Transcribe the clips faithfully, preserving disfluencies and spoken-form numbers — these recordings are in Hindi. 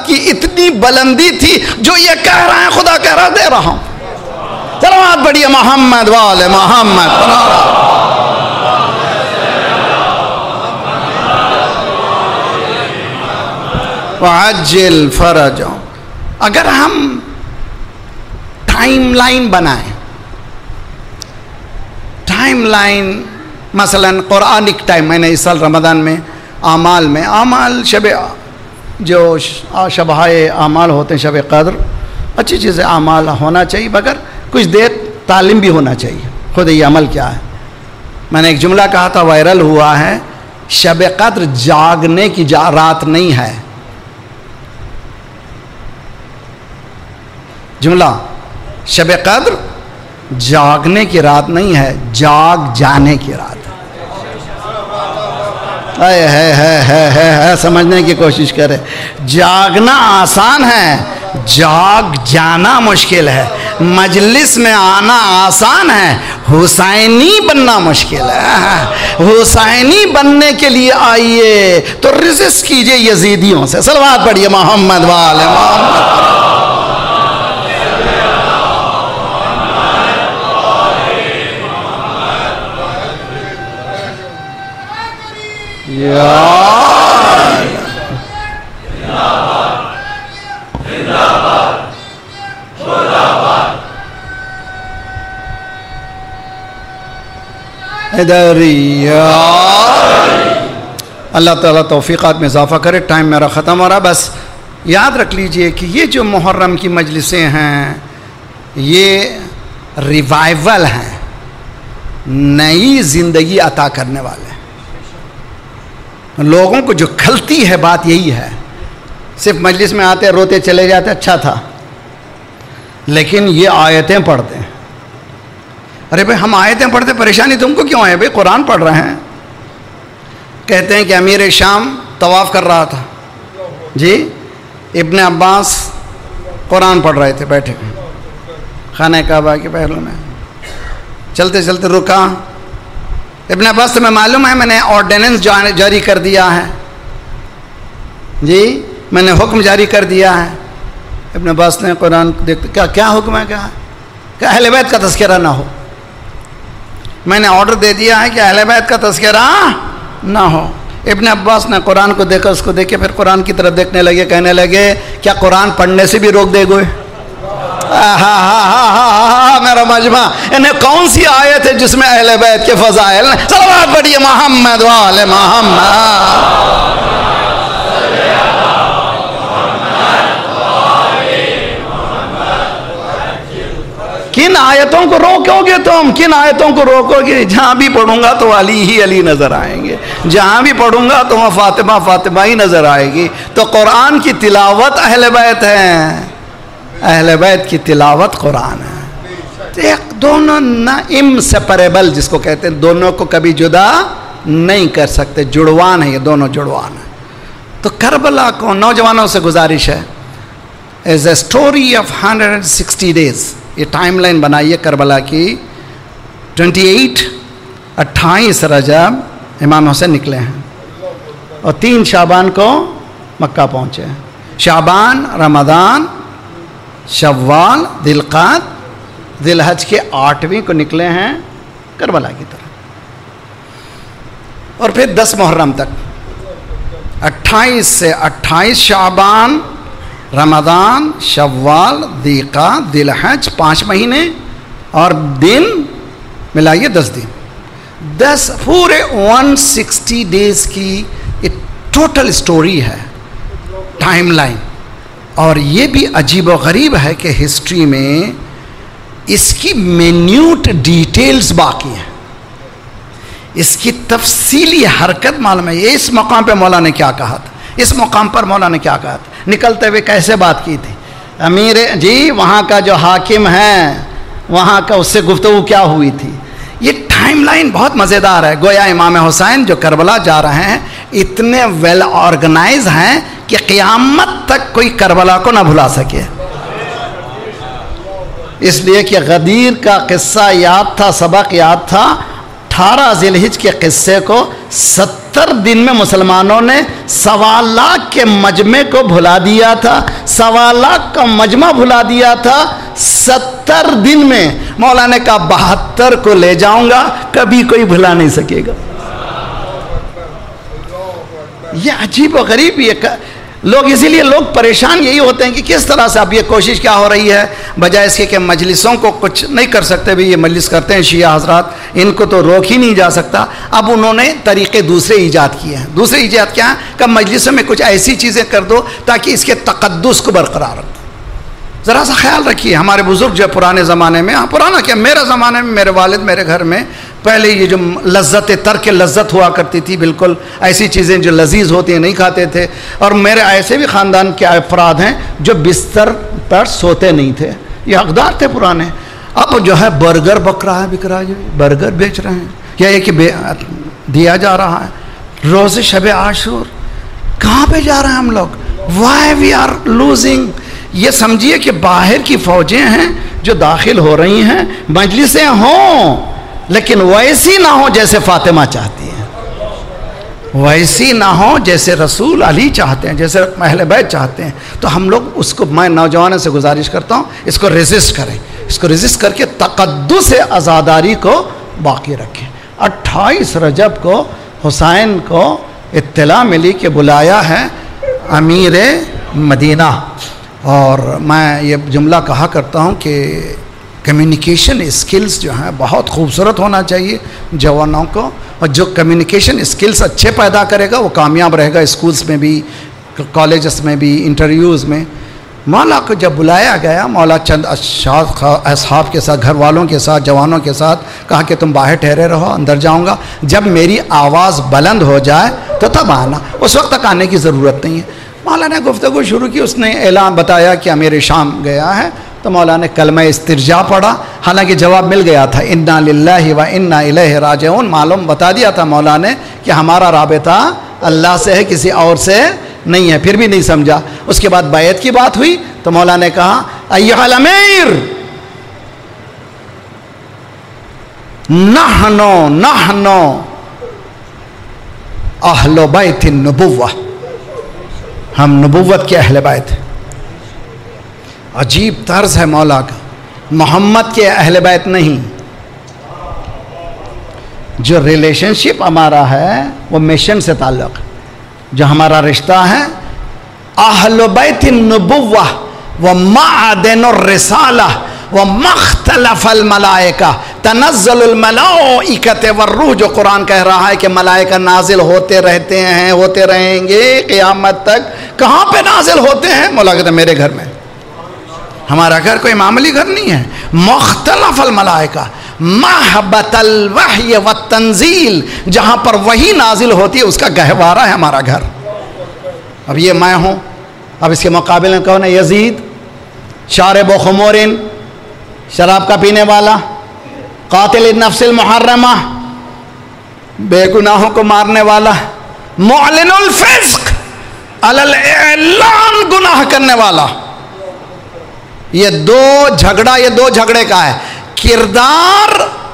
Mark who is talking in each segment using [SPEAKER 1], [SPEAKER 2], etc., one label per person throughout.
[SPEAKER 1] की इतनी बुलंदी थी जो ये कह रहे हैं खुदा कह रहा दे रहा हूं। चलो हाथ बढ़िए मोहम्मद वाले मोहम्मद। वअज्जिल फरज। अगर हम टाइमलाइन बनाएं, टाइमलाइन मसलन कुरानिक टाइम, मैंने इस साल रमज़ान में आमाल में आमाल शब जो शबाए आमाल होते हैं, शब कद्र अच्छी चीज़ है, आमाल होना चाहिए, मगर कुछ देर तालीम भी होना चाहिए खुद ये अमल क्या है। मैंने एक जुमला कहा था, वायरल हुआ है, शब कद्र जागने की जा, रात नहीं है। जुमला, शब कद्र जागने की रात नहीं है, जाग जाने की रात है। है है है है है है समझने की कोशिश करें। जागना आसान है, जाग जाना मुश्किल है। मजलिस में आना आसान है, हुसैनी बनना मुश्किल है। हुसैनी बनने के लिए आइए तो रिजिस्ट कीजिए यजीदियों से। सलवात पढ़िए मोहम्मद वाले मोहम्मद। अल्लाह ताला तौफीक़ात में इजाफ़ा करे। टाइम मेरा ख़त्म हो रहा, बस याद रख लीजिए कि ये जो मुहर्रम की मजलिसें हैं ये रिवाइवल हैं, नई ज़िंदगी अता करने वाले। लोगों को जो खलती है बात यही है, सिर्फ मजलिस में आते रोते चले जाते, अच्छा था, लेकिन ये आयतें पढ़ते हैं। अरे भाई हम आयतें पढ़ते, परेशानी तुमको क्यों है भाई, कुरान पढ़ रहे हैं। कहते हैं कि अमीर शाम तवाफ़ कर रहा था जी, इब्न अब्बास कुरान पढ़ रहे थे बैठे खाने काबा के पहलू में, चलते चलते रुका। इब्न अब्बास तुम्हें मालूम है मैंने ऑर्डिनेंस जारी कर दिया है जी, मैंने हुक्म जारी कर दिया है। इब्न अब्बास ने कुरान देखते, क्या क्या हुक्म है, क्या क्या अहले बैत का तज़किरा ना हो। मैंने ऑर्डर दे दिया है कि अहले बैत का तज़किरा ना हो। इब्न अब्बास ने कुरान को देखा, उसको देखे, फिर कुरान की तरफ देखने लगे, कहने लगे क्या कुरान पढ़ने से भी रोक देगो? हा हा हा हा मेरा मजमा, इन्हें कौन सी आयत है जिसमें अहले बैत के फज़ाइल? सलवात पढ़िए मोहम्मद वाले मोहम्मद। किन आयतों को रोकोगे तुम, किन आयतों को रोकोगे? जहाँ भी पढ़ूंगा तो अली ही अली नज़र आएंगे, जहाँ भी पढ़ूंगा तो वहाँ फातिमा फातिमा ही नज़र आएगी। तो कुरान की तिलावत अहले बैत है, अहले बैत की तिलावत कुरान है। तो एक दोनों ना इनसेपरेबल जिसको कहते हैं, दोनों को कभी जुदा नहीं कर सकते, जुड़वान है, ये दोनों जुड़वान है। तो करबला को नौजवानों से गुजारिश है, as a story of hundred and sixty days, ये टाइमलाइन बनाइए करबला की। अट्ठाईस अट्ठाईस रजब इमाम हुसैन निकले हैं और तीन शाबान को मक्का पहुँचे हैं। शाबान, रमज़ान, शव्वाल, दिलक़ाद, दिलहज के आठवीं को निकले हैं करबला की तरफ, और फिर दस मुहर्रम तक, अट्ठाईस से अट्ठाईस शाबान, रमज़ान, शव्वाल, दिलक़ाद, दिलहज, पाँच महीने और दिन मिलाइए दस दिन, दस पूरे एक सौ साठ डेज की एक टोटल स्टोरी है, टाइमलाइन। और ये भी अजीब व गरीब है कि हिस्ट्री में इसकी मिन्यूट डिटेल्स बाकी हैं, इसकी तफसीली हरकत मालूम है। ये इस मकाम पे मौला ने क्या कहा था, इस मकाम पर मौला ने क्या कहा था, निकलते हुए कैसे बात की थी, अमीर जी वहाँ का जो हाकिम है वहाँ का उससे गुफ्तगू क्या हुई थी। ये टाइमलाइन बहुत मज़ेदार है। गोया इमाम हुसैन जो करबला जा रहे हैं इतने वेल ऑर्गेनाइज हैं कि क़यामत तक कोई करबला को ना भुला सके, इसलिए कि गदीर का किस्सा याद था, सबक याद था। अठारह ज़िलहिज के किस्से को सत्तर सत्तर दिन में मुसलमानों ने सवा लाख के मजमे को भुला दिया था, सवा लाख का मजमा भुला दिया था सत्तर दिन में। मौला ने कहा बहत्तर को ले जाऊंगा, कभी कोई भुला नहीं सकेगा। ये अजीब व गरीब ये लोग, इसीलिए लोग परेशान यही होते हैं कि किस तरह से अब ये कोशिश क्या हो रही है, बजाय इसके कि मजलिसों को कुछ नहीं कर सकते भी, ये मजलिस करते हैं शिया हजरात, इनको तो रोक ही नहीं जा सकता। अब उन्होंने तरीके दूसरे ईजाद किए हैं। दूसरे ईजाद क्या है कि मजलिसों में कुछ ऐसी चीज़ें कर दो ताकि इसके तकद्दुस को बरकरार रखो। ज़रा सा ख्याल रखिए, हमारे बुज़ुर्ग जो पुराने ज़माने में, हाँ पुराना क्या, मेरे ज़माने में मेरे वालिद मेरे घर में पहले ये जो लज्जत तर्क लज्जत हुआ करती थी, बिल्कुल ऐसी चीज़ें जो लजीज होती हैं नहीं खाते थे। और मेरे ऐसे भी ख़ानदान के अफराद हैं जो बिस्तर पर सोते नहीं थे, ये हकदार थे पुराने। अब जो है बर्गर बक रहा है, बिक रहा है, बर्गर बेच रहे हैं, या एक दिया जा रहा है। रोज़े शब आशूर कहाँ पे जा रहे हैं हम लोग? Why we are losing. ये समझिए कि बाहर की फ़ौजें हैं जो दाखिल हो रही हैं, मजलिसें हों लेकिन वैसी ना हो जैसे फातिमा चाहती हैं, वैसी ना हो जैसे रसूल अली चाहते हैं, जैसे अहले बैत चाहते हैं। तो हम लोग उसको, मैं नौजवानों से गुजारिश करता हूँ, इसको रेजिस्ट करें, इसको रेजिस्ट करके तकद्दुस आज़ादारी को बाकी रखें। अट्ठाईस रजब को हुसैन को इत्तला मिली कि बुलाया है अमीर मदीना। और मैं ये जुमला कहा करता हूँ कि कम्युनिकेशन स्किल्स जो हैं बहुत खूबसूरत होना चाहिए जवानों को, और जो कम्युनिकेशन स्किल्स अच्छे पैदा करेगा वो कामयाब रहेगा, स्कूल्स में भी, कॉलेजेस में भी, इंटरव्यूज़ में। मौला को जब बुलाया गया, मौला चंद असहाब के साथ, घर वालों के साथ, जवानों के साथ कहा कि तुम बाहर ठहरे रहो, अंदर जाऊंगा, जब मेरी आवाज़ बुलंद हो जाए तो तब आना, उस वक्त तक आने की ज़रूरत नहीं है। मौला ने गुफ्तगू शुरू की, उसने ऐलान बताया कि अमीर शाम गया है, तो मौला ने कलमा इस्तिरजा पढ़ा, हालांकि जवाब मिल गया था इन्ना लिल्लाहि व इन्ना इलैहि राजिऊन। मालूम बता दिया था मौला ने कि हमारा राबिता अल्लाह से है, किसी और से नहीं है, फिर भी नहीं समझा। उसके बाद बैत की बात हुई तो मौला ने कहा अय्युहल अमीर नहनो नहनो अहले बैतिन नबुव्वह, हम नबुव्वत के अहले बैत। अजीब तर्ज है मौला का, मोहम्मद के अहले बैत नहीं। जो रिलेशनशिप हमारा है वो मिशन से ताल्लुक़, जो हमारा रिश्ता है अहले बैत नबुव्वह व माअदन रिसाला व मख्तलफल मलाइका तनज़्ज़लुल मलाइकत वर्रूह, जो कुरान कह रहा है कि मलाइका नाजिल होते रहते हैं, होते रहेंगे क़यामत तक। कहाँ पे नाजिल होते हैं? मौला कहते हैं मेरे घर में। हमारा घर कोई मामूली घर नहीं है। मुख्तलफल मलाइका महबतल वह्य व तंजील, जहाँ पर वही नाजिल होती है उसका गहवारा है हमारा घर। अब ये मैं हूँ, अब इसके मुकाबले में कौन है? यजीद शारिब खुमोरिन, शराब का पीने वाला, कातिल नफ्सिल मुहर्रमा, बेगुनाहों को मारने वाला, मुअलिनुल फिस्क अलल ऐलान, गुनाह करने वाला। ये दो झगड़ा, ये दो झगड़े का है। किरदार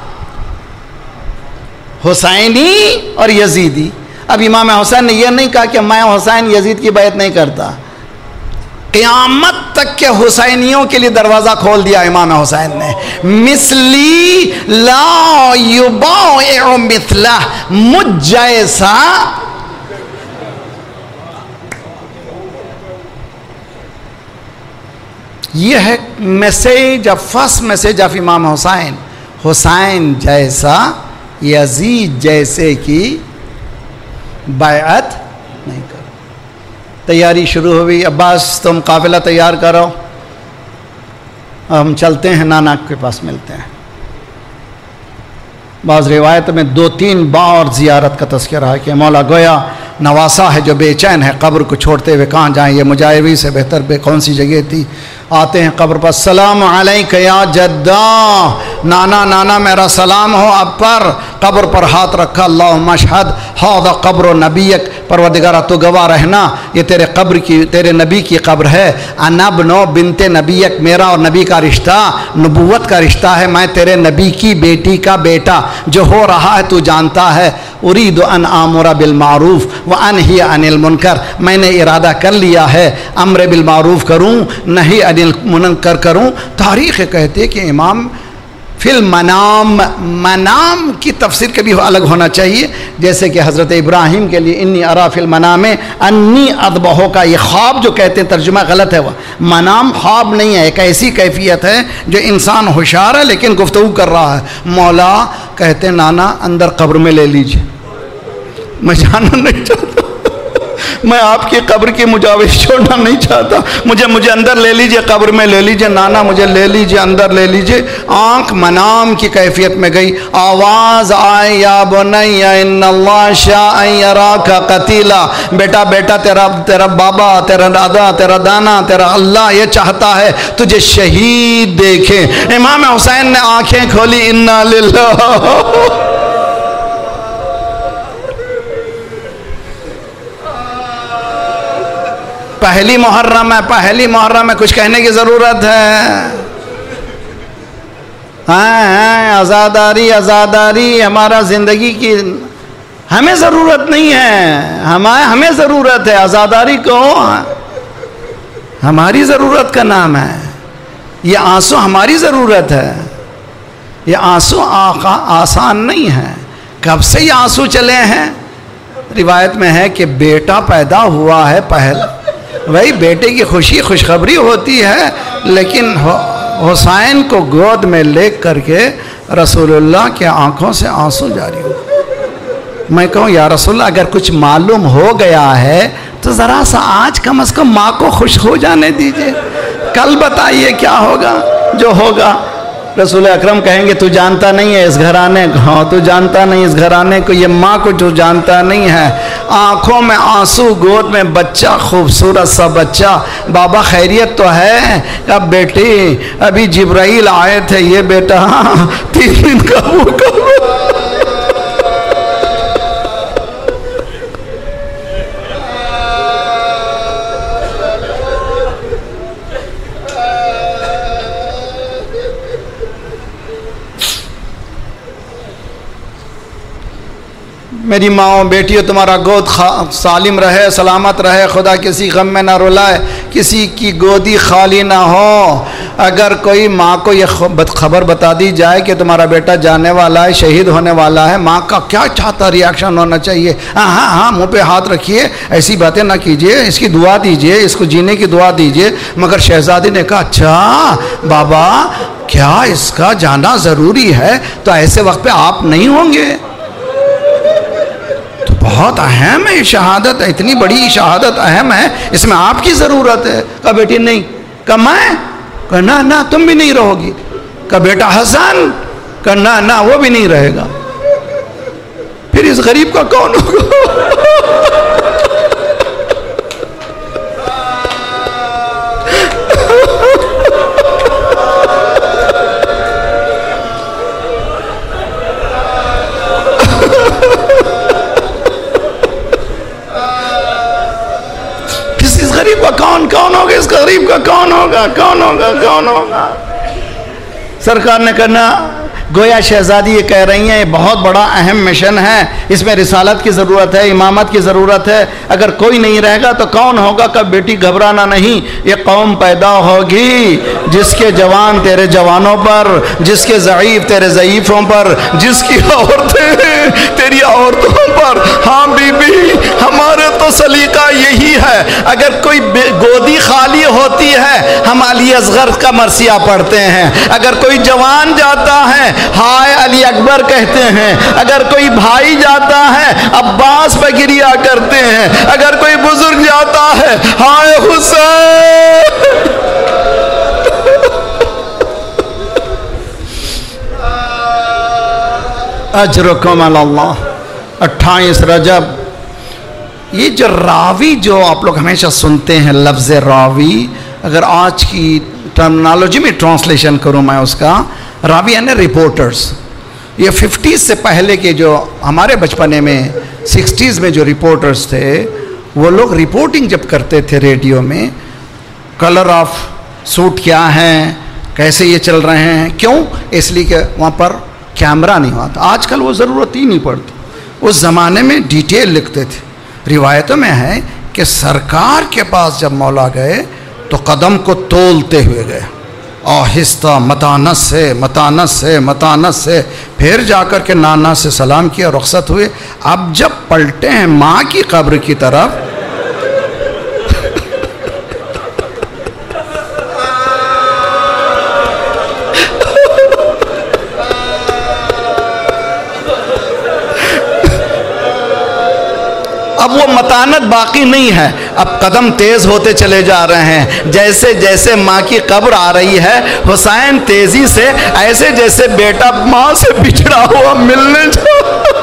[SPEAKER 1] हुसैनी और यजीदी। अब इमाम हुसैन ने यह नहीं कहा कि मैं हुसैन यजीद की बैत नहीं करता, क़यामत तक के हुसैनियों के लिए दरवाज़ा खोल दिया इमाम हुसैन ने। मिसली ला युबाउ मिथला, मुझ जैसा यह है मैसेज, फर्स्ट मैसेज ऑफ इमाम हुसैन। हुसैन जैसा यजीद जैसे की बैअत नहीं करो। तैयारी शुरू हो गई। अब्बास तुम काफिला तैयार करो, हम चलते हैं, नाना के पास मिलते हैं। बाज़ रिवायत में दो तीन बार ज़ियारत का तज़किरा है कि मौला गोया नवासा है जो बेचैन है, कब्र को छोड़ते हुए कहाँ जाएँ, ये मुजाहिरी से बेहतर बे कौन सी जगह थी। आते हैं कब्र पर, सलाम अलैका या जद्दा, नाना नाना मेरा सलाम हो अब पर। कब्र पर हाथ रखा, अल्लाहुम्मा अशहद हाज़ा कब्र नबियक, परवरदिगारा तो गवाह रहना ये तेरे कब्र की, तेरे नबी की कब्र है। अनबनो बिनते नबियक, मेरा और नबी का रिश्ता नबूवत का रिश्ता है, मैं तेरे नबी की बेटी का बेटा। जो हो रहा है तू जानता है। उरीदु अन आमुरा बिल मारूफ व अनही अनिल मुनकर, मैंने इरादा कर लिया है अम्र बिल मारूफ करूँ, नहीं अनिल मुनकर करूँ। तारीख़ कहते हैं कि इमाम फिल मनाम, मनाम की तफसीर कभी अलग होना चाहिए। जैसे कि हज़रत इब्राहीम के लिए इन्नी अरा फिल मनाम अन्नी अदबहो का ये ख्वाब जो कहते हैं तर्जुमा गलत है। वह मनाम ख्वाब नहीं है, एक ऐसी कैफियत है जो इंसान होशियार है लेकिन गुफ्तगू कर रहा है। मौला कहते नाना अंदर कब्र में ले लीजिए, मैं जाना नहीं चाहता, मैं आपकी कब्र की मुजाविज छोड़ना नहीं चाहता, मुझे मुझे अंदर ले लीजिए, कब्र में ले लीजिए, नाना मुझे ले लीजिए, अंदर ले लीजिए। आँख मनाम की कैफियत में गई, आवाज़ आए या बुनैया इन्नल्लाह शाअ यराका कतीला, बेटा बेटा तेरा तेरा बाबा, तेरा दादा, तेरा दाना, तेरा अल्लाह ये चाहता है तुझे शहीद देखे। इमाम हुसैन ने आँखें खोली, इन्ना लिल्लाह। पहली मुहर्रम है, पहली मुहर्रम में कुछ कहने की ज़रूरत है। हाँ हाँ आज़ादारी आज़ादारी हमारा ज़िंदगी की हमें ज़रूरत नहीं है, हमारे हमें ज़रूरत है आज़ादारी को, हमारी ज़रूरत का नाम है। ये आंसू हमारी ज़रूरत है, ये आंसू आका आसान नहीं है। कब से ये आंसू चले हैं? रिवायत में है कि बेटा पैदा हुआ है पहले, वही बेटे की खुशी खुशखबरी होती है, लेकिन हुसैन को गोद में ले करके रसूलुल्लाह के आंखों से आंसू जारी हो। मैं कहूँ या रसूलुल्लाह अगर कुछ मालूम हो गया है तो ज़रा सा आज कम से कम माँ को खुश हो जाने दीजिए, कल बताइए क्या होगा जो होगा। रसूल अकरम कहेंगे तू जानता नहीं है इस घराने को, हाँ तू जानता नहीं इस घराने को, ये माँ को तू जानता नहीं है। आँखों में आंसू, गोद में बच्चा, खूबसूरत सा बच्चा। बाबा खैरियत तो है? अब बेटी अभी जिब्राइल आए थे, ये बेटा तीन दिन का भूखा। मेरी माओ बेटियों तुम्हारा गोद सालिम रहे, सलामत रहे, खुदा किसी गम में ना रुलाए, किसी की गोदी खाली ना हो। अगर कोई माँ को ये खबर बता दी जाए कि तुम्हारा बेटा जाने वाला है, शहीद होने वाला है, माँ का क्या चाहता रिएक्शन होना चाहिए? हाँ हाँ हाँ मुँह पे हाथ रखिए, ऐसी बातें ना कीजिए, इसकी दुआ दीजिए, इसको जीने की दुआ दीजिए। मगर शहजादी ने कहा अच्छा बाबा क्या इसका जाना ज़रूरी है? तो ऐसे वक्त पे आप नहीं होंगे? बहुत अहम है शहादत, इतनी बड़ी शहादत अहम है, इसमें आपकी ज़रूरत है। कहा बेटी नहीं। कहा मैं? कहा ना ना तुम भी नहीं रहोगी। कहा बेटा हसन? कहा ना ना वो भी नहीं रहेगा। फिर इस गरीब का कौन होगा? गरीब का कौन कौन होगा? इस गरीब का कौन होगा? कौन होगा? कौन होगा? सरकार ने करना गोया शहजादी ये कह रही हैं ये बहुत बड़ा अहम मिशन है, इसमें रिसालत की ज़रूरत है, इमामत की ज़रूरत है। अगर कोई नहीं रहेगा तो कौन होगा? कब बेटी घबराना नहीं, ये कौम पैदा होगी जिसके जवान तेरे जवानों पर, जिसके ज़ईफ़ तेरे ज़ईफ़ों पर, जिसकी औरतें तेरी औरतों पर। हाँ बीबी हमारे तो सलीका यही है, अगर कोई गोदी खाली होती है हम अली असगर का मरसिया पढ़ते हैं, अगर कोई जवान जाता है हाय अली अकबर कहते हैं, अगर कोई भाई जाता है अब्बास पे गिरिया करते हैं, अगर कोई बुजुर्ग जाता है हाय हुसैन। अजरुकुम अल्लाह। अट्ठाईस रजब। ये जो रावी जो आप लोग हमेशा सुनते हैं लफ्ज़ रावी, अगर आज की टर्मिनोलॉजी में ट्रांसलेशन करूं मैं उसका, रावी यानी रिपोर्टर्स। ये फिफ्टीज़ से पहले के जो हमारे बचपने में सिक्सटीज़ में जो रिपोर्टर्स थे, वो लोग रिपोर्टिंग जब करते थे रेडियो में, कलर ऑफ सूट क्या हैं, कैसे ये चल रहे हैं, क्यों, इसलिए कि वहाँ पर कैमरा नहीं हुआ था। आजकल वो ज़रूरत ही नहीं पड़ती। उस ज़माने में डिटेल लिखते थे। रिवायतों में है कि सरकार के पास जब मौला गए तो कदम को तोलते हुए गए, आहिस्ता, मतानस से मतानस से मतानस से, फिर जाकर के नाना से सलाम किया, रुखसत हुए। अब जब पलटे हैं माँ की कब्र की तरफ, अब वो मतानत बाकी नहीं है। अब कदम तेज होते चले जा रहे हैं, जैसे जैसे माँ की कब्र आ रही है, हुसैन तेजी से, ऐसे जैसे बेटा माँ से बिछड़ा हुआ मिलने जा।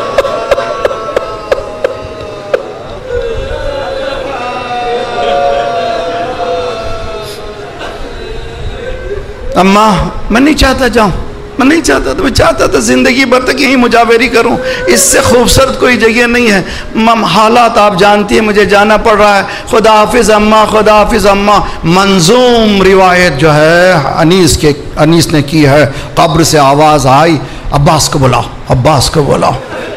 [SPEAKER 1] अम्मा मैं नहीं चाहता जाऊं, मैं नहीं चाहता था, मैं चाहता था ज़िंदगी भर तक यहीं मुजावरी करूं, इससे खूबसूरत कोई जगह नहीं है। मम हालात आप जानती हैं, मुझे जाना पड़ रहा है। खुदा हाफिज़ अम्मा, खुदा हाफिज़ अम्मा। मंजूम रिवायत जो है अनीस के अनीस ने की है, कब्र से आवाज़ आई, अब्बास को बुलाओ, अब्बास को बुलाओ।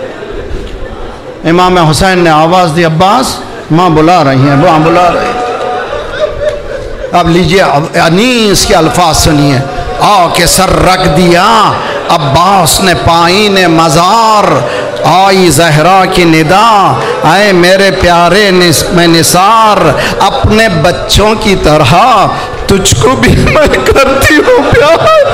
[SPEAKER 1] इमाम हुसैन ने आवाज़ दी, अब्बास, माँ बुला रही हैं, माँ बुला रही हैं। अब लीजिए अनीस के अल्फाज सुनिए। आ के सर रख दिया अब्बास ने पाई ने मज़ार, आई जहरा की निदा, आए मेरे प्यारे निस, में निसार, अपने बच्चों की तरह तुझको भी मैं करती हूँ प्यार।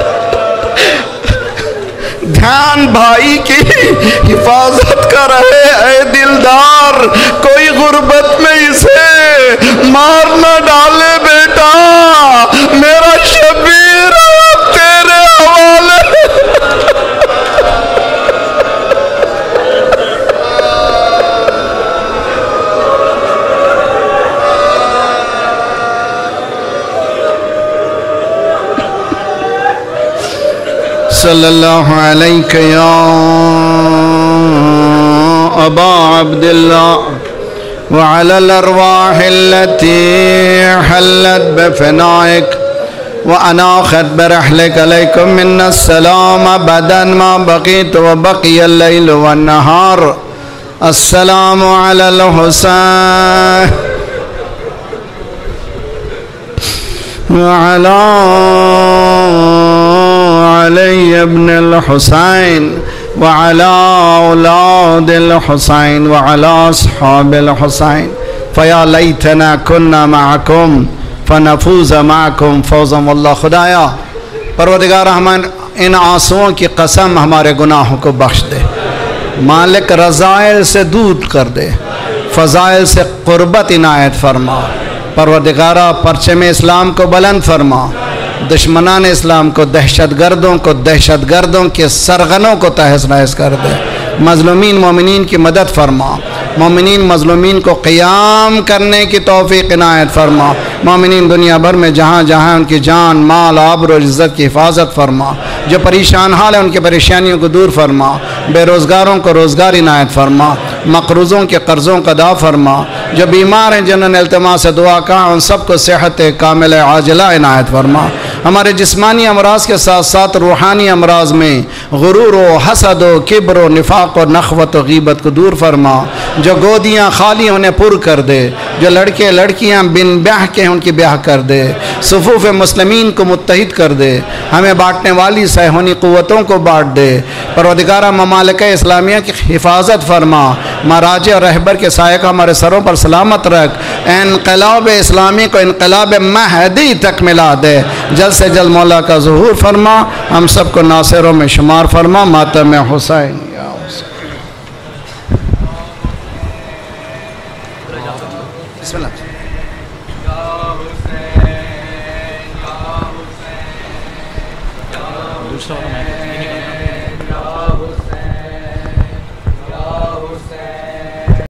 [SPEAKER 1] ध्यान भाई की हिफाजत का रहे ऐ दिलदार, कोई गुर्बत में इसे मार न डाले बेटा, मेरा शबीर तेरे हवाले। सल्लल्लाहु अलैहि या अबा अब्दुल्लाह व अलल अरवाह अल्लती हल्लत बफनाइक व अनाखत बरहलिक अलैकुम मिन्नस सलाम अबदन मा बक़ीत व बक़ियल लैल व नहार। अस्सलामु अलल हुसैन व अला अली इब्न अल हुसैन व अला औलादिल हुसैन व अला अस्हाबिल हुसैन। फ़या लैतना कुन्ना मअकुम फ़नफ़ूज़ मअकुम फ़ौज़न वल्लाह। खुदाया परवरदिगार, हम इन आंसुओं की कसम हमारे गुनाहों को बख्श दे, मालिक रज़ाइल से दूर कर दे, फ़ज़ाइल से क़ुर्बत इनायत फरमा। परवरदिगारा परचम इस्लाम को बुलंद फरमा, दुश्मनान इस्लाम को, दहशत गर्दों को, दहशत गर्दों के सरगनों को तहस नहस कर दे। मज़लूमीन मोमिनीन की मदद फरमा, मोमिनीन मज़लूमीन को क़याम करने की तौफ़ीक़ इनायत फरमा। मोमिनीन दुनिया भर में जहाँ जहाँ उनकी जान, माल, आबरू और इज़्ज़त की हिफाजत फरमा। जो परेशान हाल है उनकी परेशानियों को दूर फरमा। बेरोज़गारों को रोज़गार इनायत फरमा, मक़रूज़ों के कर्ज़ों का अदा फरमा। जो बीमार हैं जिन्होंने इल्तिमा से दुआ कहा, उन सबको सेहत कामिल आजिला इनायत फरमा। हमारे जिस्मानी अमराज के साथ साथ रूहानी अमराज में गुरूर व हसद व किब्र व निफाक और नख़वत व गीबत को दूर फरमा। जो गोदियाँ खाली उन्हें पुर कर दे, जो लड़के लड़कियाँ बिन ब्याह के उनकी ब्याह कर दे, सुफूफ़ मुस्लिमीन को मुत्तहिद कर दे, हमें बाँटने वाली सहूनी क़ुव्वतों को बाँट दे। परवरदिगारा ममालिक इस्लामिया की हिफाजत फरमा, महाराज और रहबर के साये का हमारे सरों पर सलामत रख। इनक़लाब इस्लामी को इनक़लाब महदी तक मिला दे। जल्द से जल्द मौला का ज़ुहूर फरमा, हम सबको नासिरों में शुमार फरमा। मातम हुसैन या बिस्मिल्लाह। दूसरा